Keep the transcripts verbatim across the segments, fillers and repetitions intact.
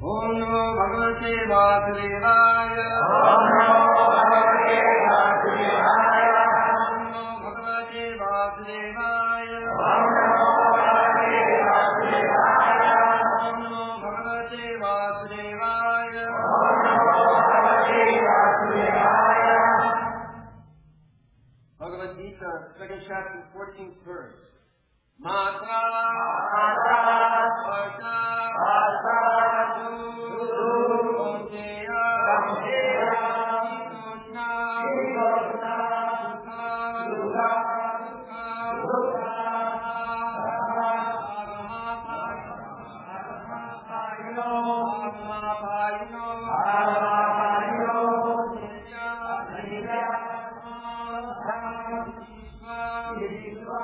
Om Namo Bhagavate Vasudevaya. Om Namo Bhagavate Vasudevaya. Om Namo Bhagavate Vasudevaya. Om Namo Bhagavate Vasudevaya. Om Namo Bhagavate Vasudevaya. Om Namo Bhagavate Vasudevaya. Bhagavad Gita, second chapter, fourteenth verse. Matra Matra Varta Varta Guru Konteya Konteya Krishna Krishna Sukha Sukha Sukha Agamapaino Agamapaino Agamapaino Nitya Nitya Vishwa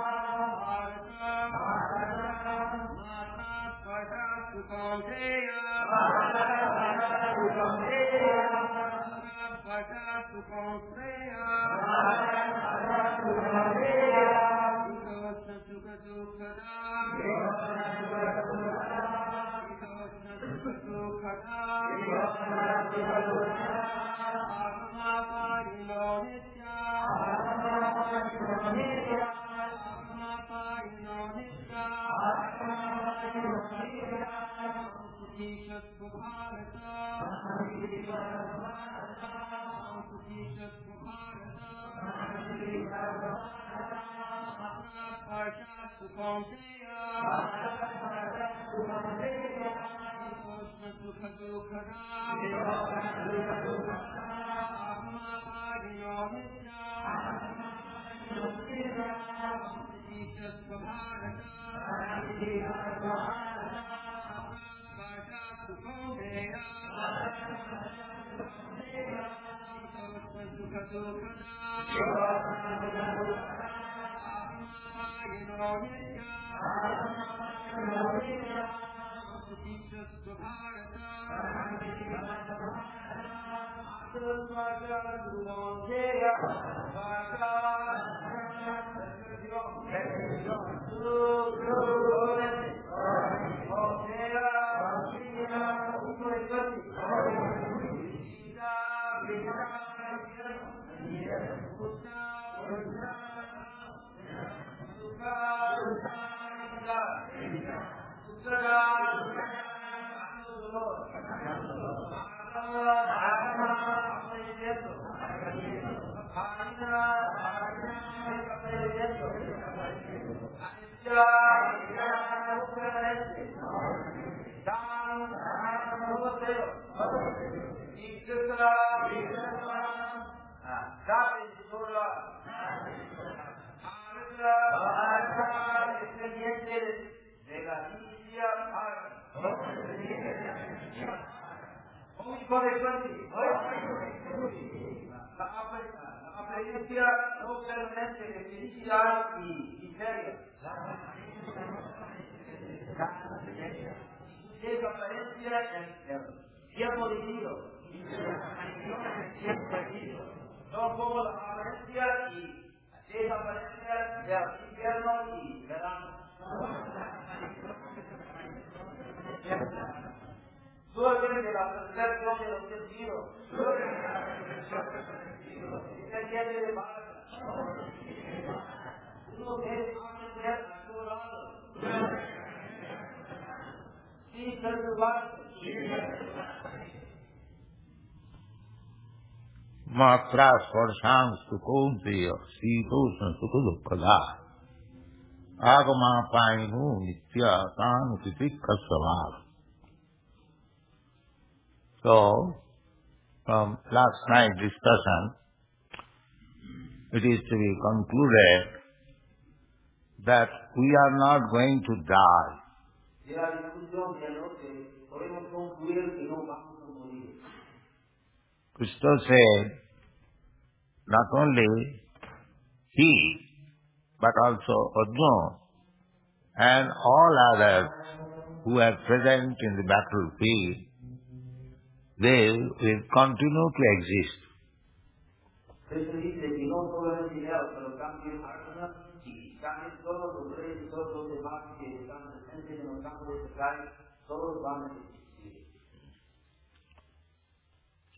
Matra Swarsang Sukonteya Sitosna Sukadukada Agamapainu Nitya Tanutikasavaha. So, from last night discussion, it is to be concluded that we are not going to die. Krishna said, not only he, but also Arjuna and all others who are present in the battlefield, they will continue to exist.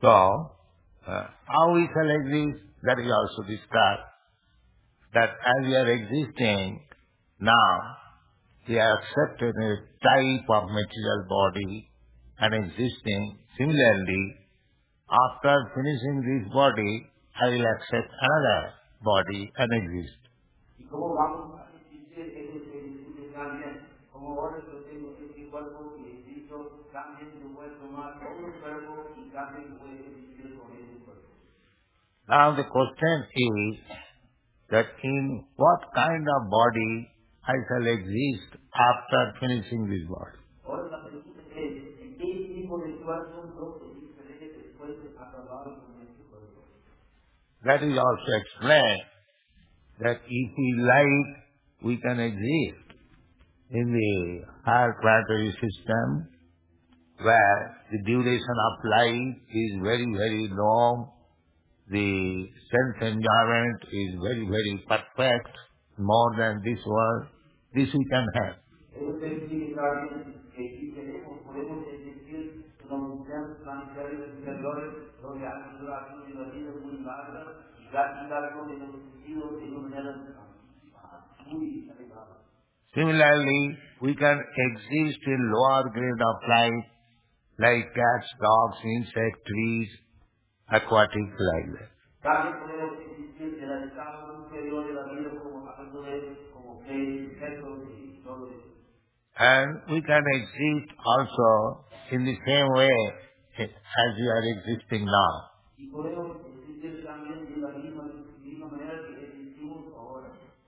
So, uh, how we shall exist, that is also discussed. That as we are existing now, we are accepted a type of material body and existing. Similarly, after finishing this body, I will accept another body and exist. ¿Y cómo vamos a existir ellos que discuten también? Como ahora yo tengo este cuerpo y existo, cambien de voy a tomar otro cuerpo y cambien voy a existir con ese cuerpo. Now the question is that in what kind of body I shall exist after finishing this body. Ahora la pregunta es, ¿en qué tipo de cuerpo yo existiré después de acabar con este cuerpo? That is also explained that if we like, we can exist in the higher planetary system where the duration of life is very, very long, the sense enjoyment is very, very perfect, more than this world. This we can have. Ellos deciden también que si queremos, podemos existir en los mundiales planetarios superiores, donde hay duración de la vida muy larga y gratificación de los sentidos de una manera muy elevada. Similarly, we can exist in lower grade of life like cats, dogs, insects, trees, aquatic like that. También podemos existir en el estado superior de la vida como árboles, como peces, insectos y todo eso. And we can exist also in the same way as we are existing now. Y podemos existir también de la misma, misma manera que existimos ahora.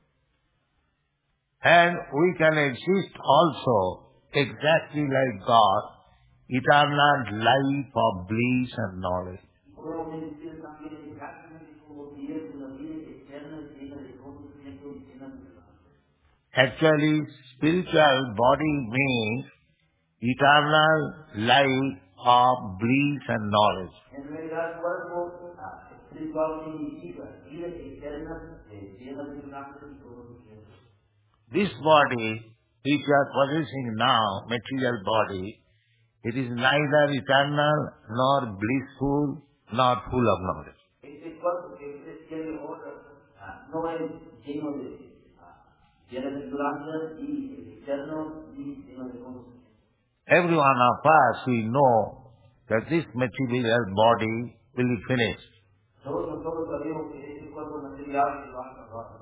And we can exist also exactly like God, eternal life of bliss and knowledge. Y podemos existir también exactamente como Dios de la vida eterna, llena de conocimiento y llena de esperanza. Actually, spiritual body means eternal life of bliss and knowledge. En realidad, cuerpo ah, espiritual significa vida eterna, eh, llena de esperanza y conocimiento. This body, which you are possessing now, material body, it is neither eternal nor blissful nor full of knowledge. Este cuerpo que usted tiene ahora ah, no es lleno de ah, lleno de esperanza y eterno y lleno de conocimiento. Every one of us, we know that this material body will be finished. Todos nosotros sabemos que este cuerpo material se va a acabar.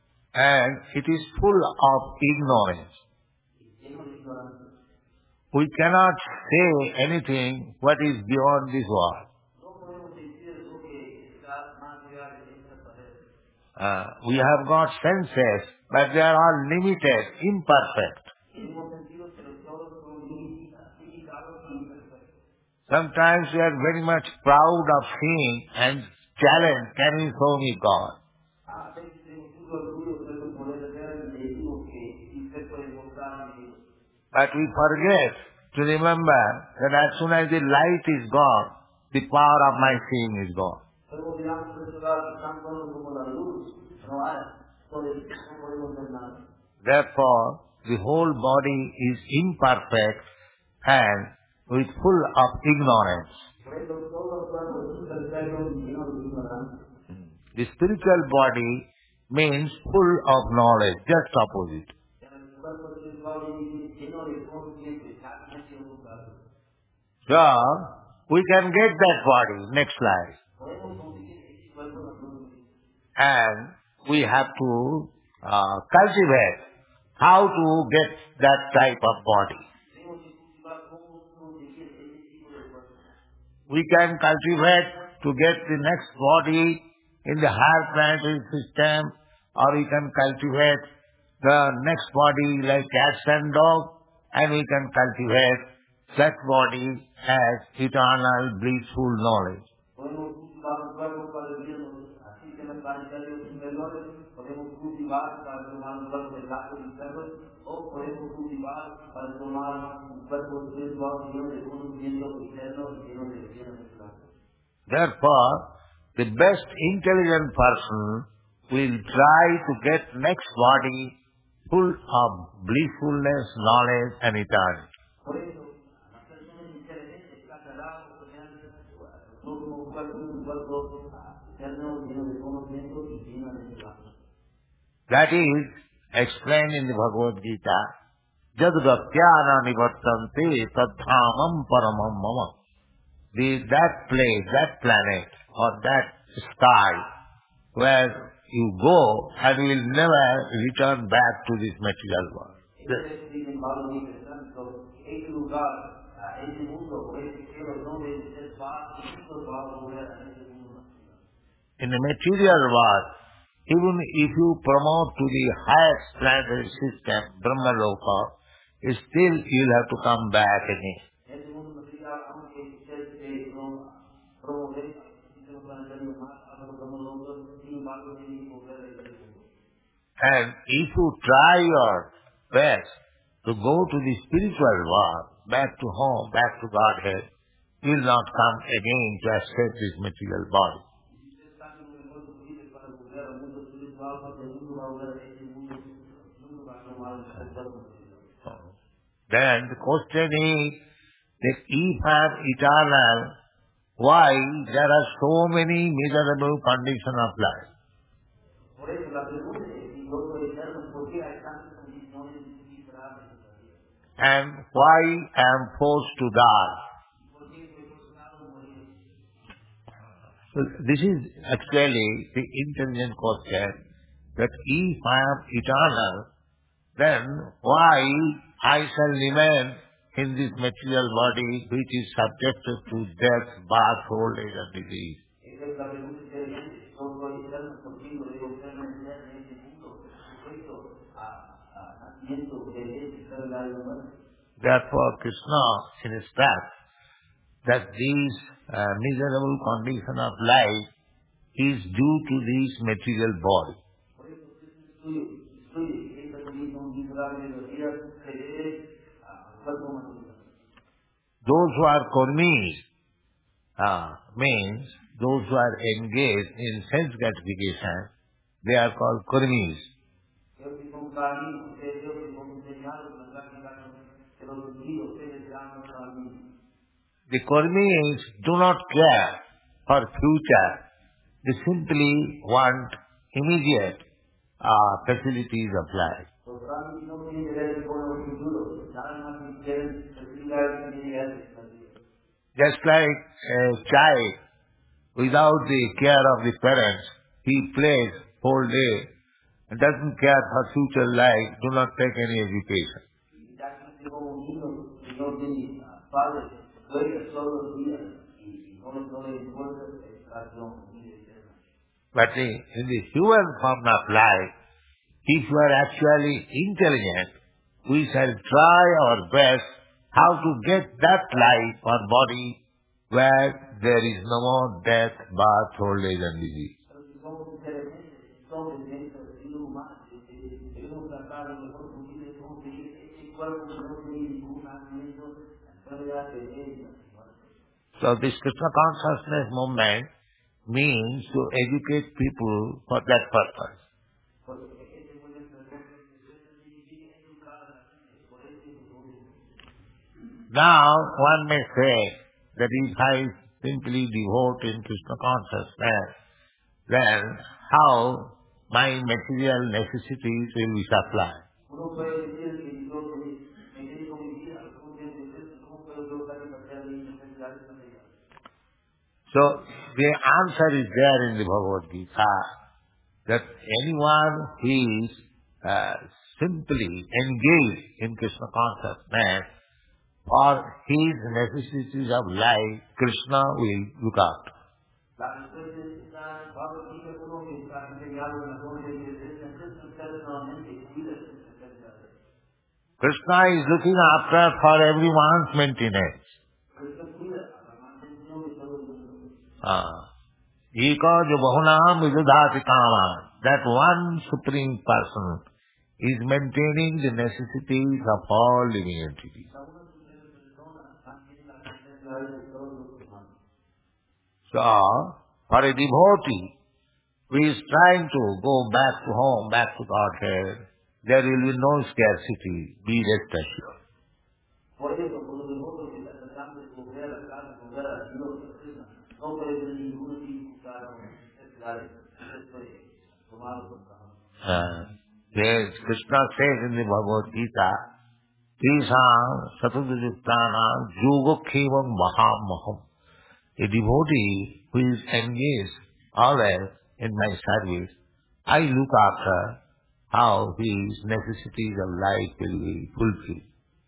And it is full of ignorance. Lleno de ignorancia. We cannot say anything what is beyond this world. No podemos decir lo que está más allá de esta pared. Uh, we have got senses, but they are all limited, imperfect. Hemos sentido que los todos son limitados y imperfectos. Sometimes we are very much proud of seeing and challenge, can you show me God? A veces tenemos mucho orgullo de no poder ver y decimos que si usted puede mostrarme Dios. But we forget to remember that as soon as the light is gone, the power of my seeing is gone. Pero olvidamos de recordar que tan solo como la luz no hay, entonces no podemos ver nada. Therefore, the whole body is imperfect and with full of ignorance. Por eso todo el cuerpo es imperfecto y lleno de ignorancia. The spiritual body means full of knowledge, just opposite. El cuerpo espiritual es lleno de conocimiento, exactamente lo contrario. So, we can get that body, next life. Podemos conseguir este cuerpo en la próxima vida. And we have to uh, cultivate how to get that type of body. Tenemos que cultivar cómo conseguir este tipo de cuerpo. We can cultivate to get the next body in the higher planetary system, or we can cultivate the next body like cats and dogs, and we can cultivate that body as eternal blissful knowledge. Podemos cultivar un cuerpo para vivirnos así que los planetarios superiores, podemos cultivar para tomar un cuerpo de gatos y perros, o podemos cultivar para tomar un cuerpo espiritual lleno de conocimiento eterno y lleno de lleno de esperanza. Therefore, the best intelligent person will try to get next body full of blissfulness, knowledge and eternity. Por eso, las personas inteligentes tratarán de tener los un cuerpo, un cuerpo eterno, lleno de conocimiento y lleno de trabajo. That is explained in the Bhagavad Gita. Jad bhaktyana nivartante tadhamam paramam mama. The, that place, that planet, or that sky, where you go and will never return back to this material world. In the material world, even if you promote to the highest planetary system, Brahma Loka, still you will have to come back again. And if you try your best to go to the spiritual world, back to home, back to Godhead, you will not come again to accept this material body. Then the question is that if I am eternal, why there are so many miserable conditions of life? And why I am forced to die? So this is actually the intelligent question, that if I am eternal, then why I shall remain in this material body which is subjected to death, birth, old age and disease? Therefore Krishna instructs that this uh, miserable condition of life is due to this material body. Those who are karmis, uh, means those who are engaged in sense gratification, they are called karmis. The karmis do not care for future. They simply want immediate uh, facilities of life. Just like a child, without the care of the parents, he plays whole day and doesn't care for future life, do not take any education. But in the human form of life, if you are actually intelligent, we shall try our best how to get that life or body where there is no more death, birth, old age and disease. So this Krishna consciousness movement means to educate people for that purpose. Now one may say that if I simply devote in Krishna consciousness, then how my material necessities will be supplied? So the answer is there in the Bhagavad Gita, that anyone who is uh, simply engaged in Krishna consciousness, for his necessities of life, Krishna will look after. Krishna is looking after for everyone's maintenance. Eka jo bahunam vidudhati kaman. That one supreme person is maintaining the necessities of all living entities. So, for a devotee who is trying to go back to home, back to Godhead, there will be no scarcity, be rest assured. no puede ser ningún significado especial tomado por cada. Yes, Krishna says in the Bhagavad Gita, Tisam Satadajittanam Yogakshevam Mahamaham. A devotee who is engaged always in my service, I look after how his necessities of life will be fulfilled.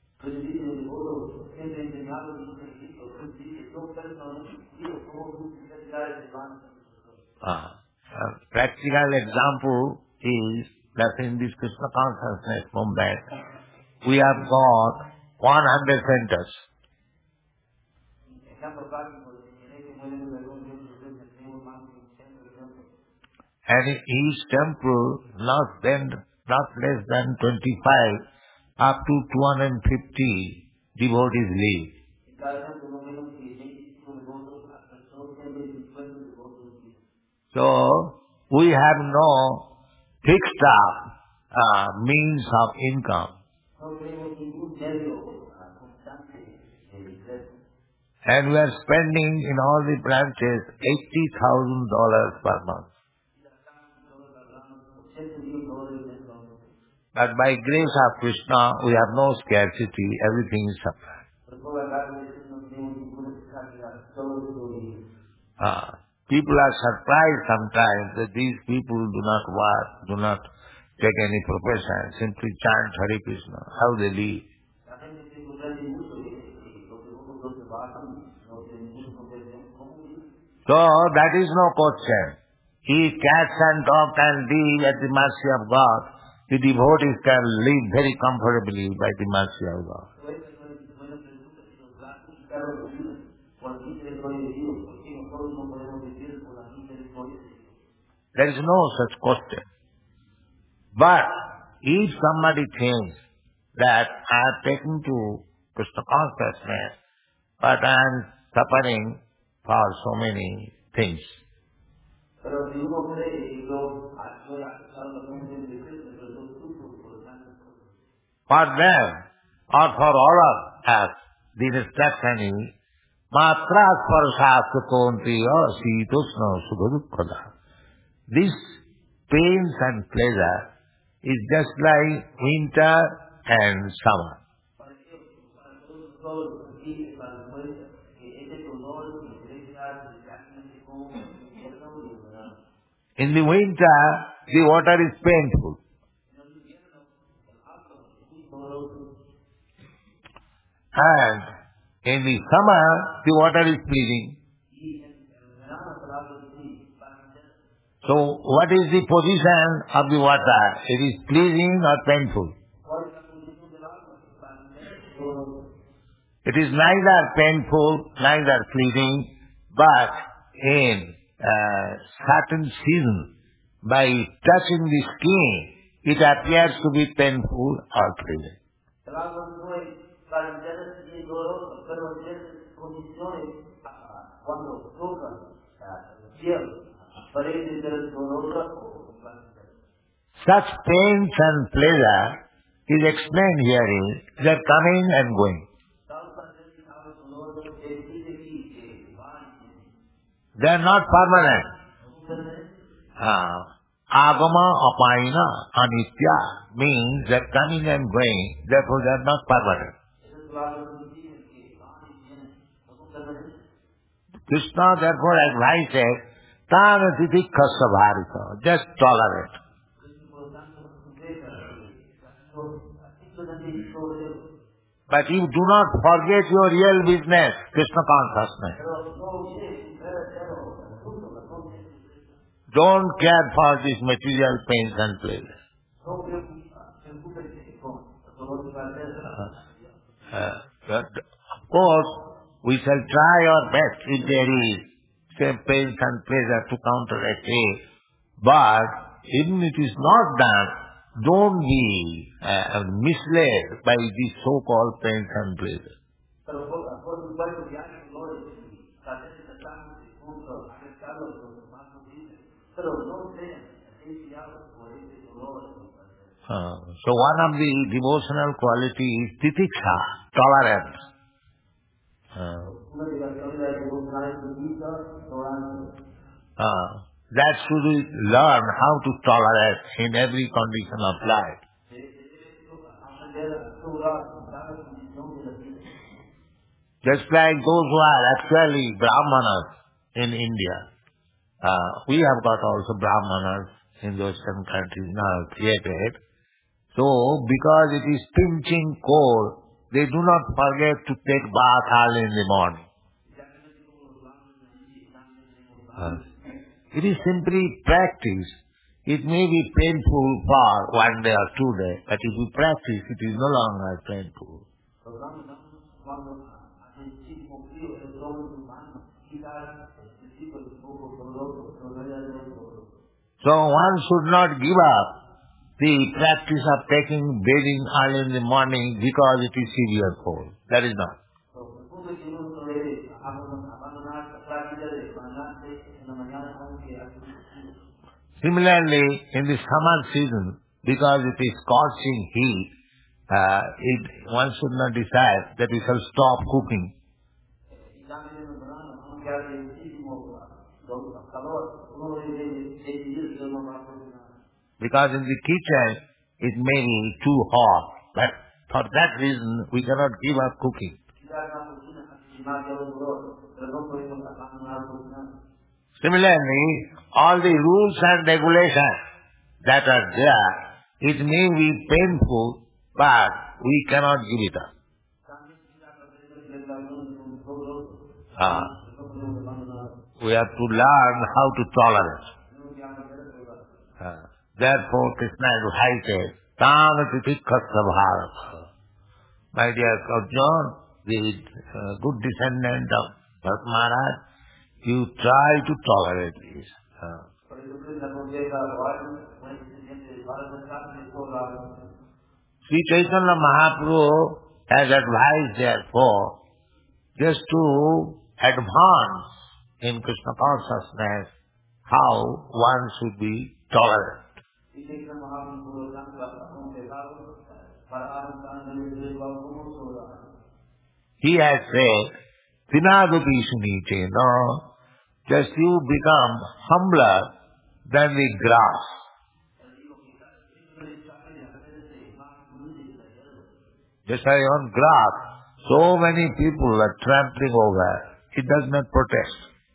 Ah, a practical example is that in this Krishna consciousness movement, we have got one hundred centers. And in each temple, not then, not less than twenty-five, up to two hundred fifty devotees live. So, we have no fixed up uh, means of income. And we are spending in all the branches eighty thousand dollars per month. But by grace of Krishna, we have no scarcity, everything is supplied. Uh, people are surprised sometimes that these people do not work, do not take any profession, simply chant Hare Krishna. How they live? So that is no question. If cats and dogs can live at the mercy of God, the devotees can live very comfortably by the mercy of God. There is no such question. But if somebody thinks that I am taken to Krishna consciousness, but I am suffering for so many things. For them, or for all of us, the instruction is, Matra Sparshasya Kontiya Sitoshna Sukha. This pains and pleasure is just like winter and summer. In the winter, the water is painful. And in the summer, the water is pleasing. So, what is the position of the water? It is pleasing or painful? It is neither painful, neither pleasing, but in a certain season, by touching the skin, it appears to be painful or pleasing. Such pains and pleasure is explained here is they are coming and going. They are not permanent. Agama apaina anitya means they are coming and going, therefore they are not permanent. Krishna therefore advises, Tana titikha sabharita, just tolerate. But you do not forget your real business, Krishna consciousness. Don't care for these material pains and pleasures. Uh, uh, but of course, we shall try our best if there is same pains and pleasure to counteract it. But even it is not done, don't be uh, misled by these so-called pains and pleasures. Uh, so one of the devotional qualities is titiksha, tolerance. Uh, uh, that should we learn how to tolerate in every condition of life. Just like those who are actually Brahmanas in India. Uh, we have got also Brahmanas in the Western countries now created. So, because it is pinching cold, they do not forget to take bath early in the morning. Uh, it is simply practice. It may be painful for one day or two days, but if you practice, it is no longer painful. So one should not give up the practice of taking bathing early in the morning because it is severe cold. That is not. Similarly, in the summer season, because it is scorching heat, uh, it, one should not decide that we shall stop cooking. Because in the kitchen, it may be too hot, but for that reason, we cannot give up cooking. Similarly, all the rules and regulations that are there, it may be painful, but we cannot give it up. Uh, we have to learn how to tolerate. Uh, therefore, Krishna advises, Tamatitikha. My dear Arjuna, the uh, good descendant of Bharat Maharaj, you try to tolerate this. Uh, Sri Chaitanya Mahaprabhu has advised, therefore, just to advance in Krishna consciousness how one should be tolerant. He has said, Vinagapi Sunitena, just you become humbler than the grass. Just like on grass, so many people are trampling over, it does not protest.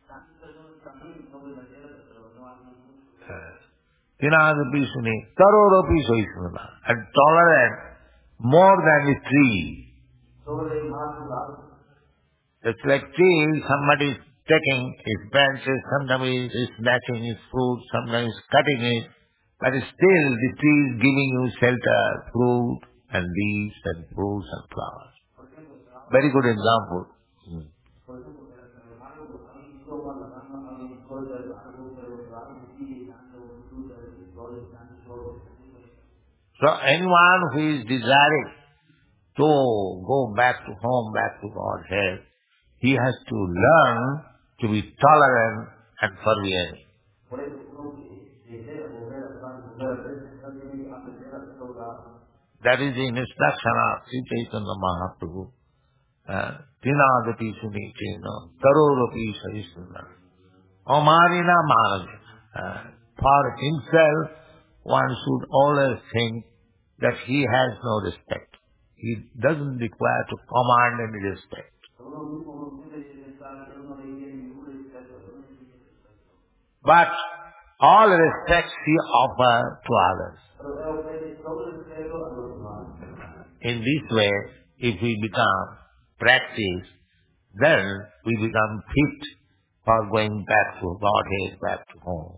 Vinagapi Sunitena, Tarorapi Soisnana, and tolerant more than the tree. It's like tree, somebody is taking its branches, sometimes is snatching its fruit, sometimes cutting it, but still the tree is giving you shelter, fruit and leaves and fruits and flowers. Very good example. Hmm. So anyone who is desiring to go back to home, back to Godhead, he has to learn to be tolerant and forbearing. That is the instruction of Sri Chaitanya Mahaprabhu. Tinagati Sunitena, Tarorapi Sahisnana, Amarina Manavina. For himself, one should always think that he has no respect. He doesn't require to command any respect. But all respect he offers to others. In this way, if we become practice, then we become fit for going back to Godhead, back to home.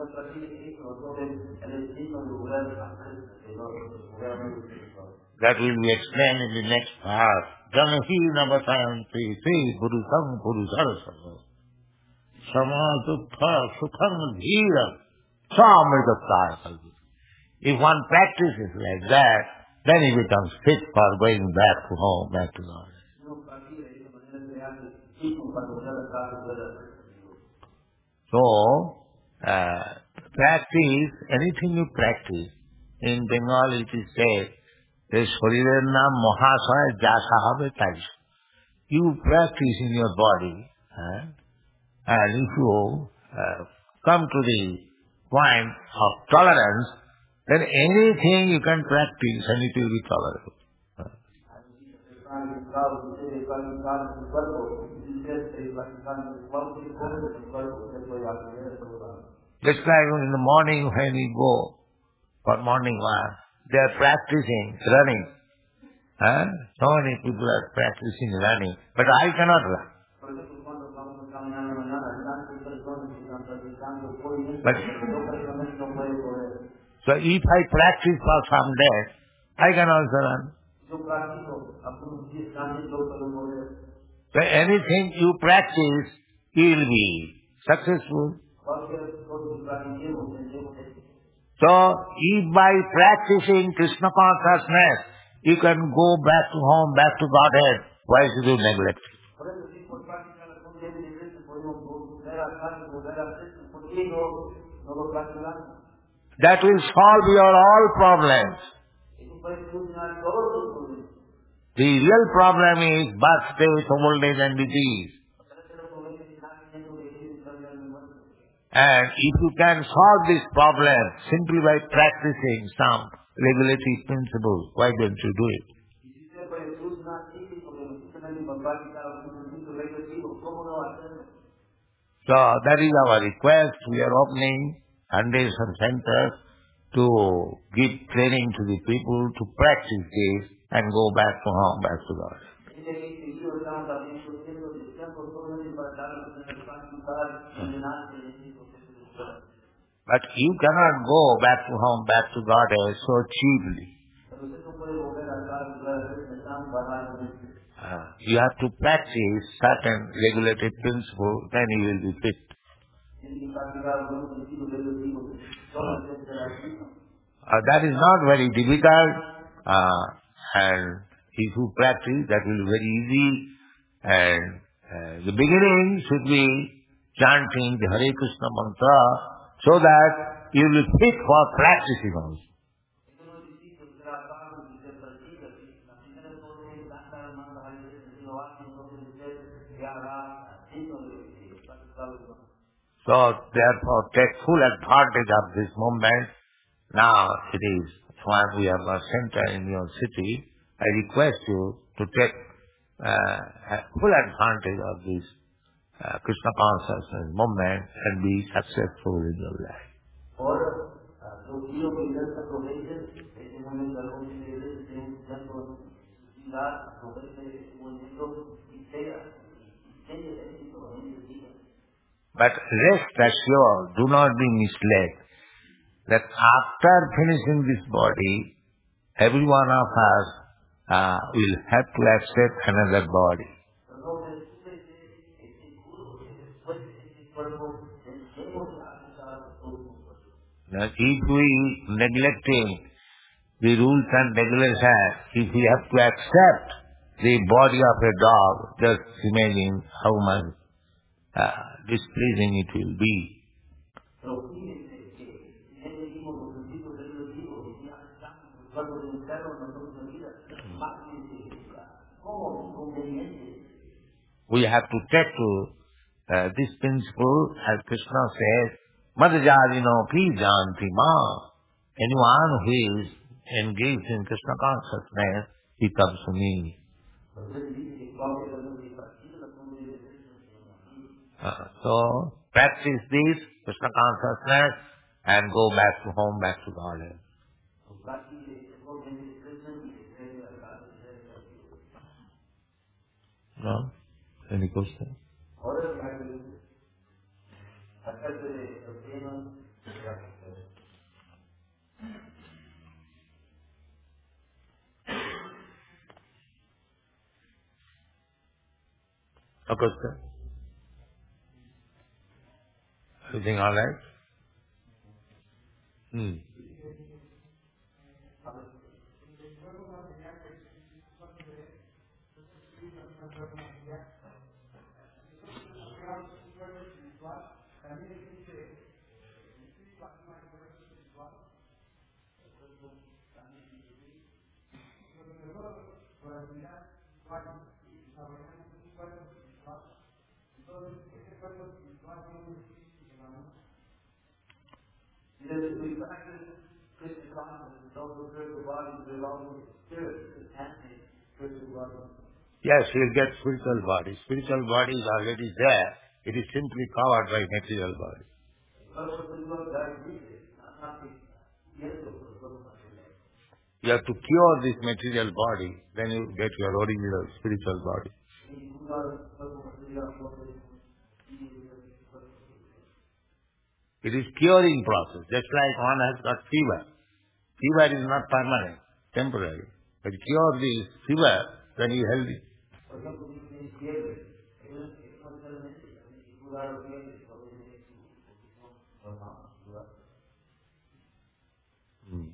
That will be explained in the next part. Janahi Navasayanti Sri Purusam Purusarasam Samadukha Sukham Dhira Samritataya. If one practices like that, then he becomes fit for going back to home, back to God. So, uh, practice, anything you practice, in Bengal it is said, যে শরীরের নাম মহাশয় যা সাহাবে তাই। you practice in your body, eh, and if you uh, come to the point of tolerance, then anything you can practice and it will be tolerable. Just like in the morning when we go for morning walk, they are practicing running. Huh? So many people are practicing running, but I cannot run. But, so if I practice for some days, I can also run. So anything you practice, you will be successful. So if by practicing Krishna consciousness, you can go back to home, back to Godhead, why should you neglect it? That will solve your all problems. The real problem is birth, death, old age and disease. And if you can solve this problem simply by practicing some regulatory principles, why don't you do it? So that is our request. We are opening hundreds of centers to give training to the people to practice this and go back to home, back to God. But you cannot go back to home, back to God so cheaply. Uh, you have to practice certain regulated principles, then you will be fit. Uh, that is not very difficult, uh, and if you practice, that will be very easy. And uh, the beginning should be chanting the Hare Krishna mantra, so that you will be fit for practicing also. So therefore take full advantage of this moment. Now it is when we have a center in your city, I request you to take uh, full advantage of this uh, Krishna consciousness moment and be successful in your life. But rest assured, do not be misled, that after finishing this body, every one of us uh, will have to accept another body. Now, if we neglecting the rules and regulations, if we have to accept the body of a dog, just imagine how much uh, displeasing it will be. We have to take to uh, this principle, as Krishna says, Madhajadino pi janti ma. Anyone who is engaged in Krishna consciousness, he comes to me. Uh, so, practice this, Krishna consciousness, and go back to home, back to Godhead. No? Any question? A question? Everything all right? Hmm. Because if we practice Krishna consciousness, don't refer to bodies belonging to spirit, it can't make spiritual bodies. Yes, we'll get spiritual body. Spiritual body is already there. It is simply covered by material body. You have to cure this material body, then you get your original spiritual body. It is curing process, just like one has got fever. Fever is not permanent, temporary. But cure this fever, then you are healthy. Hmm.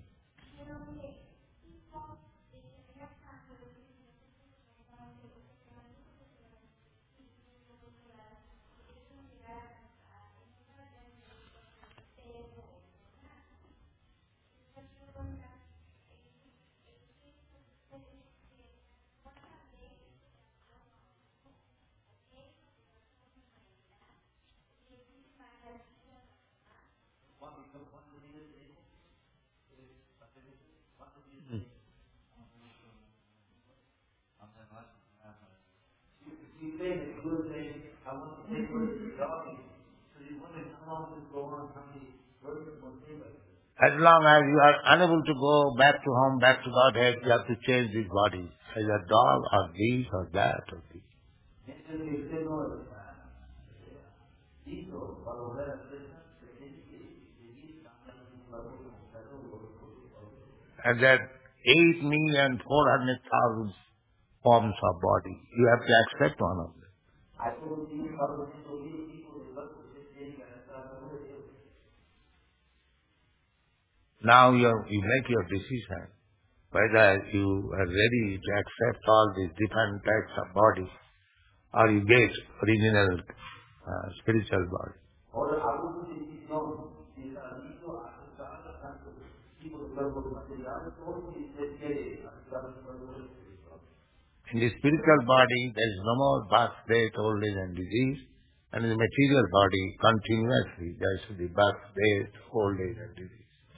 As long as you are unable to go back to home, back to Godhead, you have to change this body. Either dog or this or that or this. And that eight million four hundred thousand forms of body, you have to accept one of them. Now you, you make your decision whether you are ready to accept all these different types of bodies or you get original uh, spiritual body. In the spiritual body there is no more birth, death, old age and disease. And in the material body continuously there should be birth, death, old age and disease.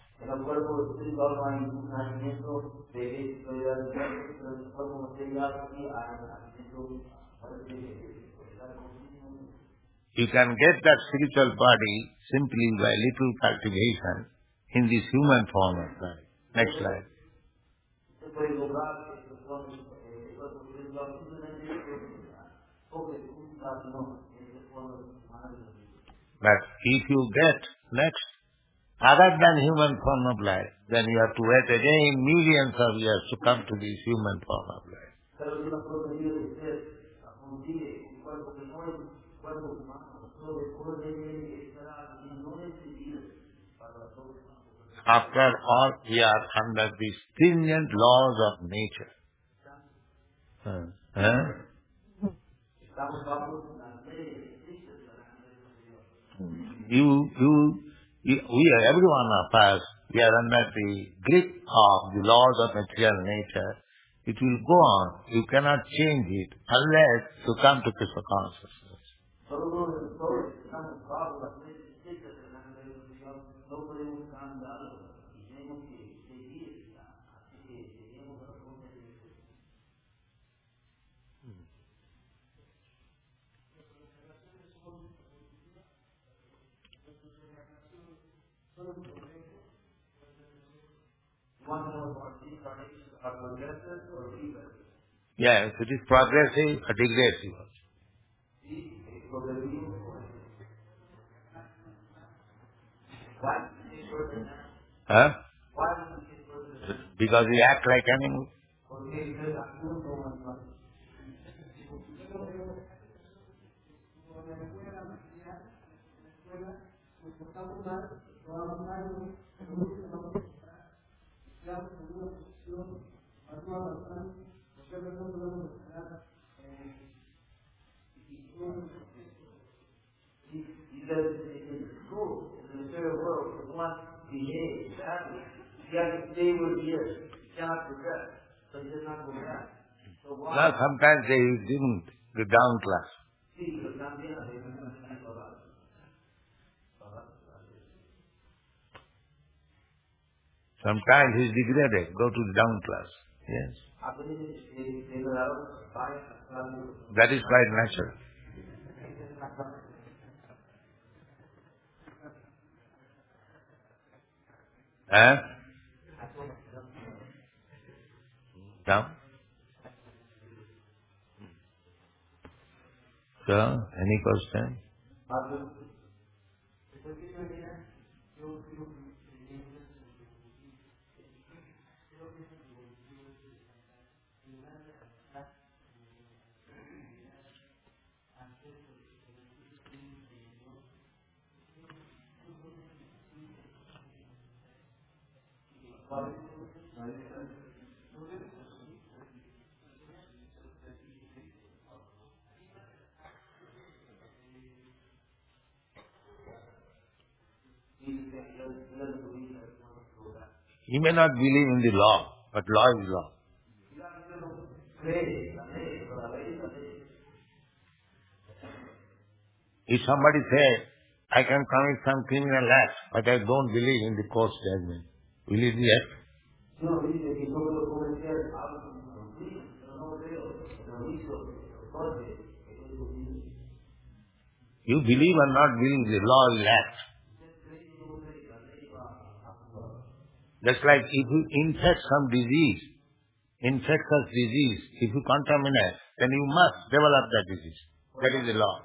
You can get that spiritual body simply by little cultivation in this human form of life. Next slide. But if you get next other than human form of life, then you have to wait again millions of years to come to this human form of life. After all, we are under the stringent laws of nature. Huh? Huh? You, you, you, we are, every one of us, we are under the grip of the laws of material nature. It will go on. You cannot change it unless you come to Krishna consciousness. Yes, it is progressive or digressive. Huh? Because we act like animals. Now sometimes they didn't, the down class. Sí, pero también hay una cosa. Sometimes he is degraded, go to the down class. Yes. That is quite natural. Huh? Down? So, any question? He may not believe in the law, but law is law. If somebody says, I can commit some criminal act, but I don't believe in the court's judgment, will it be act? You believe or not believe, the law will act. Just like if you infect some disease, infectious disease, if you contaminate, then you must develop that disease. That is the law.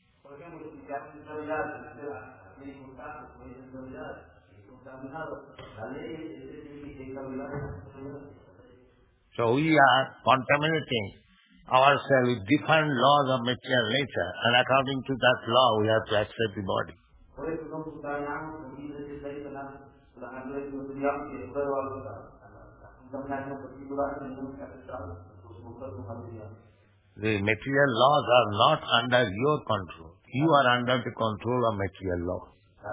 So we are contaminating ourselves with different laws of material nature, and according to that law we have to accept the body. The material laws are not under your control. You are under the control of material law.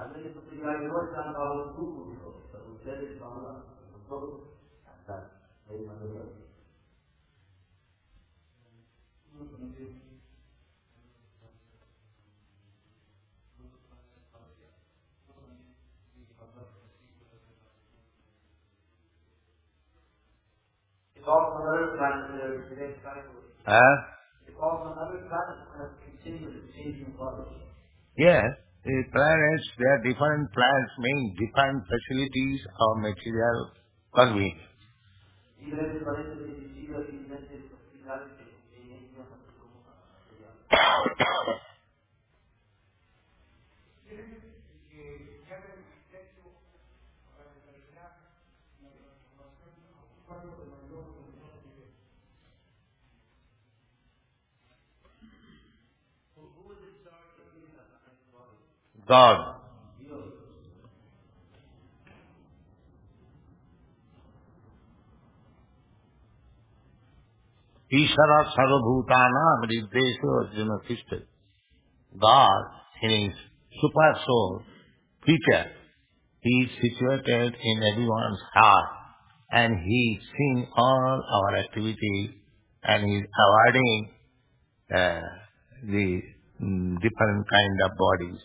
Huh? Yes, the planets, there are different planets mean different facilities of material convenience. God. Ishara Sarvabhutanam Riddeshu Arjuna Krishna. God, in His super soul, feature, He is situated in everyone's heart, and He is seeing all our activities, and He is avoiding uh, the mm, different kind of bodies.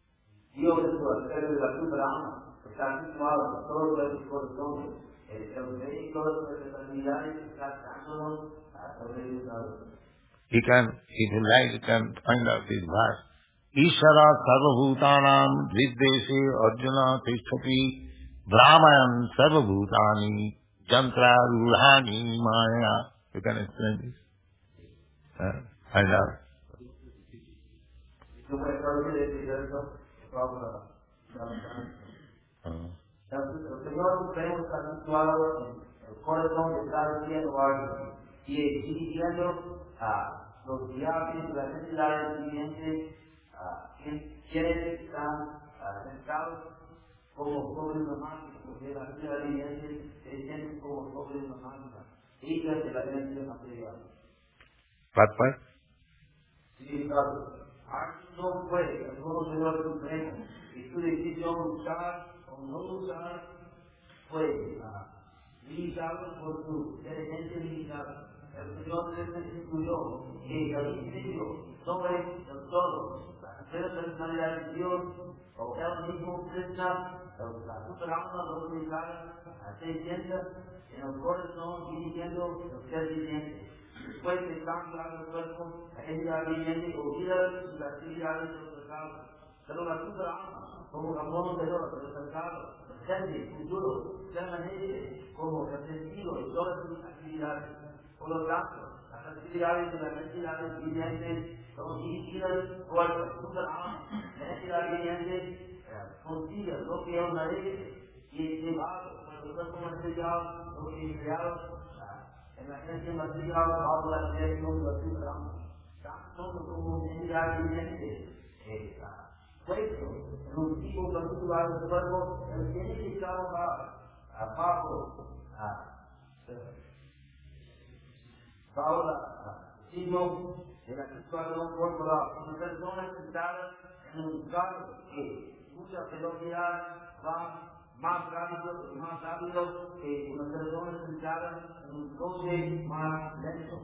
You can, if you like, you can find out this verse. Ishara sarvabhutanam viddeshe arjuna tishtati brahman sarvabhutani jantra ruhani maya. You can explain this? Uh, find out. Uh. El Señor creemos que está situado en el corazón de cada ser humano y exigiendo a los diablos, las necesidades vivientes, quienes están sentados como sobre una máquina, porque la vida viviente se sienten como sobre una máquina, hijas de la herencia material. What point? Significado. Aquí no puede, el nuevo Señor Supremo, y tu decisión usar o no usar, puede limitarlo por tu inteligencia limitada. el Señor les incluyó que el individuo no es el todo. La tercera personalidad de Dios, o el mismo Krishna, la superalma dominical, se sienta en el corazón dirigiendo el ser viviente. Después de cambiar el cuerpo, la entidad viviente olvida las actividades de los pecados. Pero la superalma, como la mono de oro del pecado, presente, futuro, permanente, como el sentido y todas sus actividades. Por lo tanto, las actividades de las entidades vivientes son dirigidas por la superalma. La entidad viviente consigue lo que él merece y es llevado por el cuerpo material, lo que es creado en la esencia material bajo la dirección de la superalma. Tanto como una entidad viviente puesto en un tipo particular del cuerpo, él tiene que trabajar bajo bajo la signo de la situación corporal. Una persona sentada en un lugar que cuya velocidad va más rápido y más rápido que una persona sentada en un coche más lento.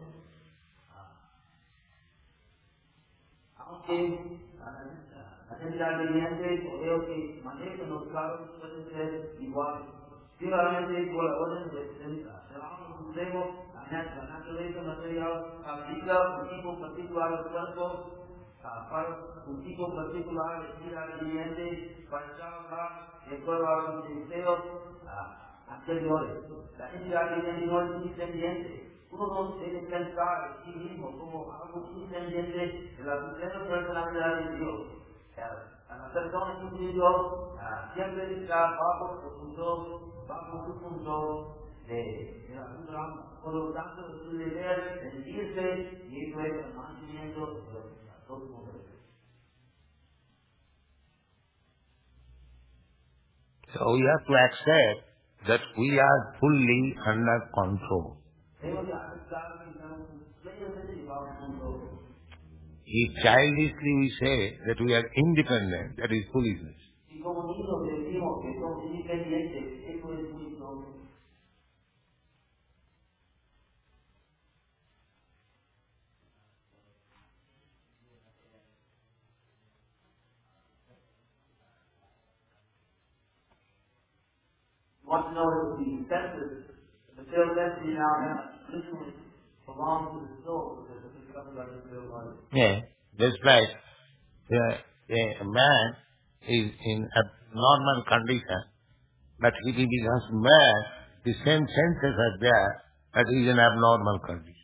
Aunque las entidades vivientes o veo que manejan los carros pueden ser iguales. Finalmente, por la orden de la Supremo, la naturaleza material aplica un tipo particular del cuerpo para un tipo particular de entidad viviente para trabajar de acuerdo a los deseos anteriores. La entidad viviente no es independiente. Uno debe pensar en sí mismo como algo independiente de la plena personalidad de Dios. La persona individual siempre está bajo el control, bajo su control de, de la cultura. Por lo tanto, su deber es irse y eso es el mantenimiento de los dos mundos. So we have to accept that we are fully under control. If childishly we say that we are independent, that is foolishness. Want to know that the senses, the material density now literally belongs to the soul because it becomes like a material body. Yeah, just like the, a man is in a normal condition, but if he becomes mad, the same senses are there, but he is in abnormal condition.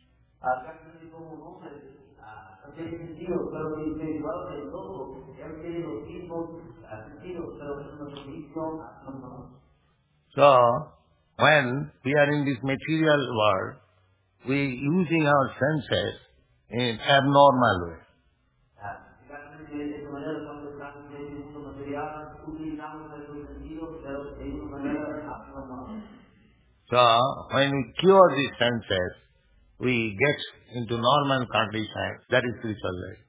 So, when we are in this material world, we are using our senses in abnormal way. So, when we cure these senses, we get into normal condition. That is spiritual life.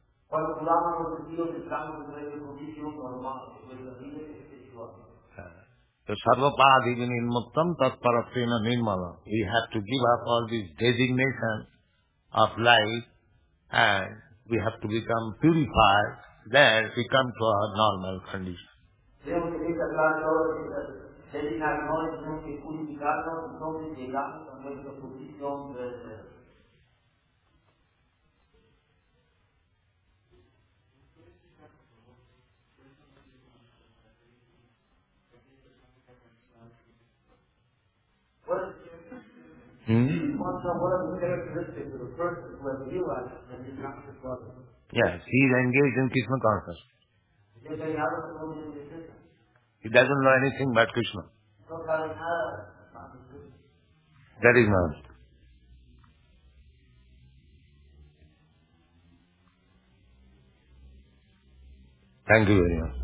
So, sarvapādhini nirmuktam tatparatvena nirmala. We have to give up all these designations of life and we have to become purified. Then we come to our normal condition. Hmm? Yes, he is engaged in Krishna consciousness. He doesn't know anything but Krishna. That is not. Thank you very much.